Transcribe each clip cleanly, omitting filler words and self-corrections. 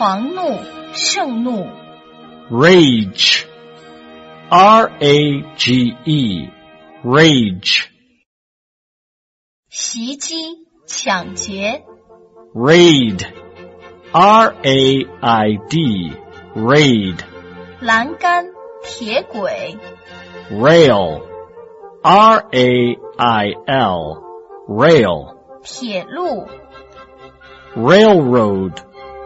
狂怒，盛怒。 Rage. R-A-G-E. Rage. 袭击，抢劫。 Raid. R-A-I-D. Raid. 栏杆，铁轨。 Rail. R-A-I-L. Rail. 铁路。 Railroad.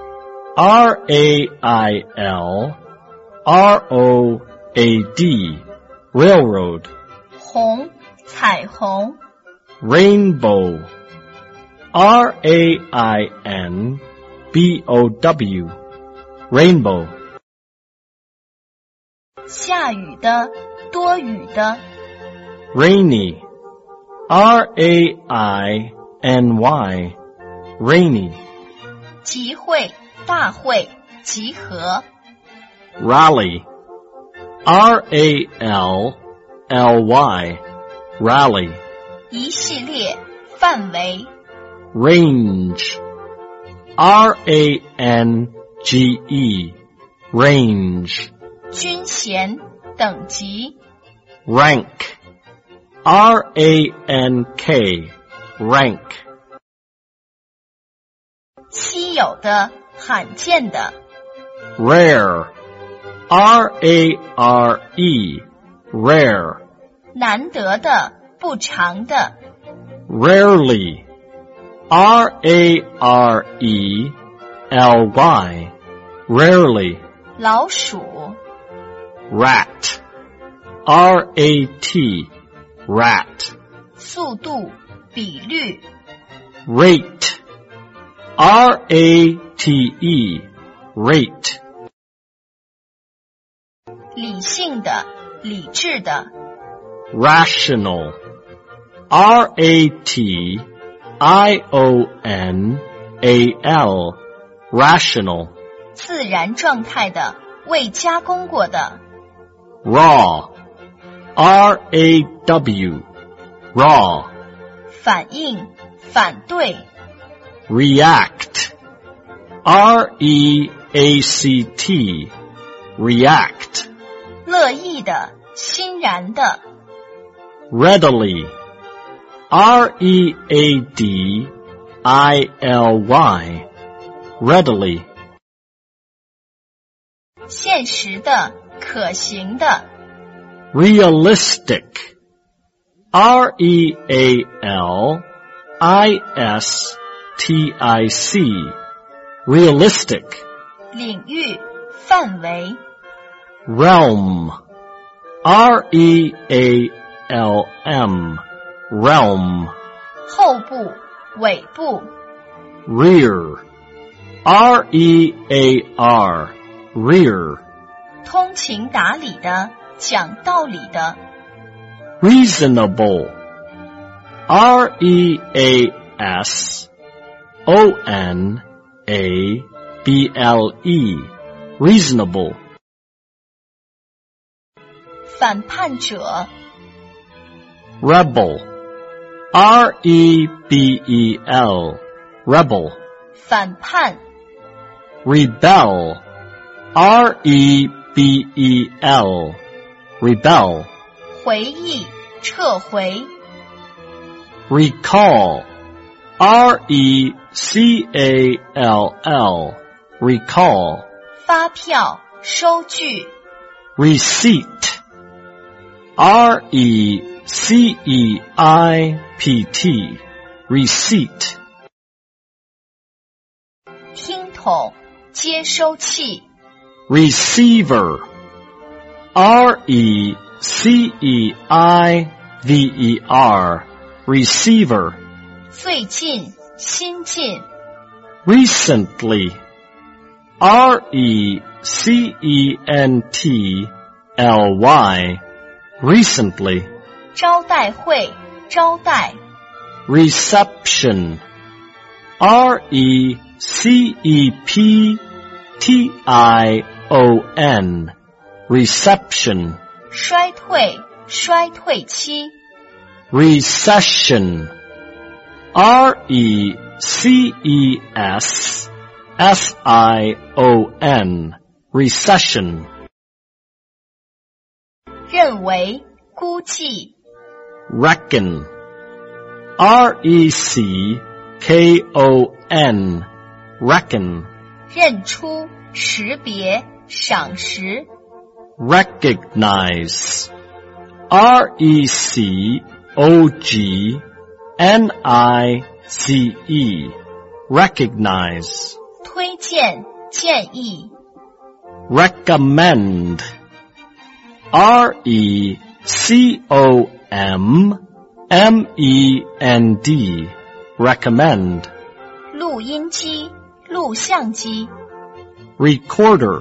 R-A-I-L-R-O-A-D. Railroad. 红，彩虹。 Rainbow. R-A-I-N-B-O-W. Rainbow. 下雨的，多雨的。 Rainy. R-A-I-N-Y. Rainy. 集会，大会，集合。 Rally. R-A-L-L-Y. Rally. 一系列，范围。 Range. R-A-N-G-E. Range. 军衔，等级。 Rank. R-A-N-K. Rank. 稀有的，罕见的。 Rare. R-A-R-E. Rare. 难得的，不常的。 Rarely. R-A-R-E-L-Y. Rarely. 老鼠。 Rat. R-A-T. Rat. 速度，比率。 Rate. R-A-T-E. Rate. 理性的，理智的。 Rational. R-A-T-I-O-N-A-L. Rational. 自然状态的，未加工过的。 Raw. R-A-W. Raw. 反应，反对。 React. R-E-A-C-T. React. 乐意的，欣然的。 Readily. R-E-A-D-I-L-Y. Readily. 现实的，可行的。 Realistic. R-E-A-L-I-S-T-I-C. Realistic. 领域，范围。 Realm. R-E-A-L-M. Realm. 后部，尾部。 Rear. R-E-A-R. Rear. 通情达理的，讲道理的。 Reasonable. R-E-A-S-O-N-A-B-L-E. Reasonable. 反叛者。 Rebel. R-E-B-E-L. Rebel. 反叛。 Rebel. R-E-B-E-L. Rebel. 回忆，撤回。 Recall. R-E-C-A-L-L. Recall. 发票，收据。 Receipt. R-E-C-E-I-P-T. Receipt. 听筒，接收器。 Receiver. R-E-C-E-I-V-E-R. Receiver. 最近，新近。 Recently. R-E-C-E-N-T-L-Y. Recently. 招待会，招待。 Reception. R-E-C-E-P-T-I-O-N. Reception. 衰退，衰退期。 Recession. R-E-C-E-S S-I-O-N, recession. 认为，估计。 Reckon. R-E-C-K-O-N, reckon. 认出，识别，赏识。 Recognize. R-E-C-O-G-N-I-Z-E, recognize. 推荐，建议。 Recommend. R-E-C-O-M-M-E-N-D, recommend. 录音机，录像机。 Recorder.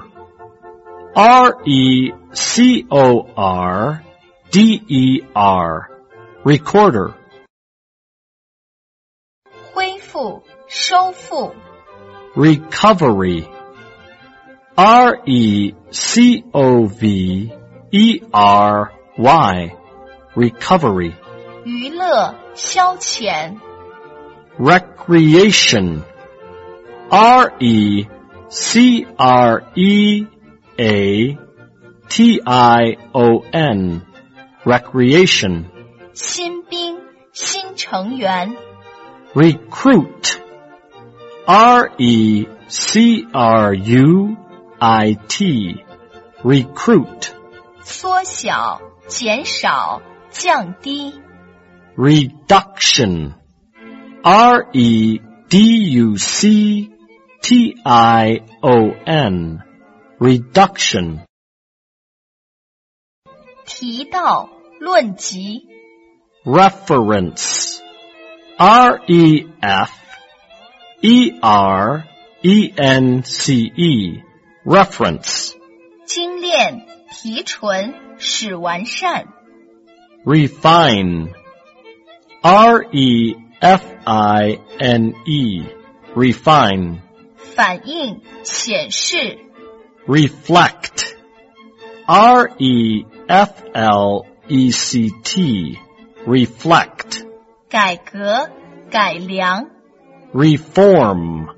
R-E-C-O-R-D-E-R, recorder. 恢复，收复。 Recovery. R-E-C-O-V-E-R-Y, recovery. 娱乐，消遣。 Recreation. R-E-C-R-E-A-T-I-O-N, recreation. 新兵，新成员。 Recruit. R-E-C-R-U-I-T, recruit. 缩小，减少，降低。 Reduction. R-E-D-U-C-T-I-O-N, reduction. 提到，论及。 Reference. R-E-F-E-R-E-N-C-E, reference. 精炼，提纯，使完善。 Refine. R-E-F-I-N-E, refine. 反映，显示。 Reflect. R-E-F-L-E-C-T, reflect. 改革，改良。 Reform.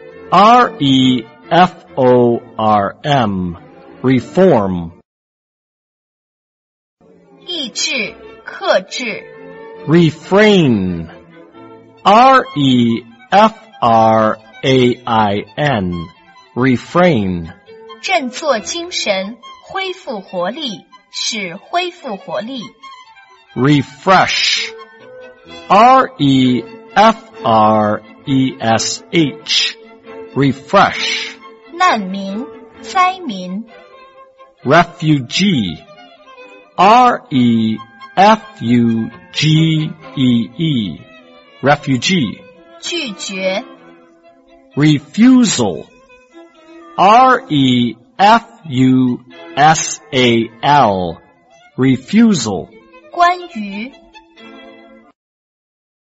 R-E-F-O-R-M, reform. 抑制，克制。 Refrain. R-E-F-R-A-I-N, refrain. 振作精神，恢复活力，使恢复活力。 Refresh. R-E-F-R-E-S-H, refresh. 难民，灾民。 Refugee. R-E-F-U-G-E-E, refugee. 拒绝。 Refusal. R-E-F-U-S-A-L, refusal. 关于。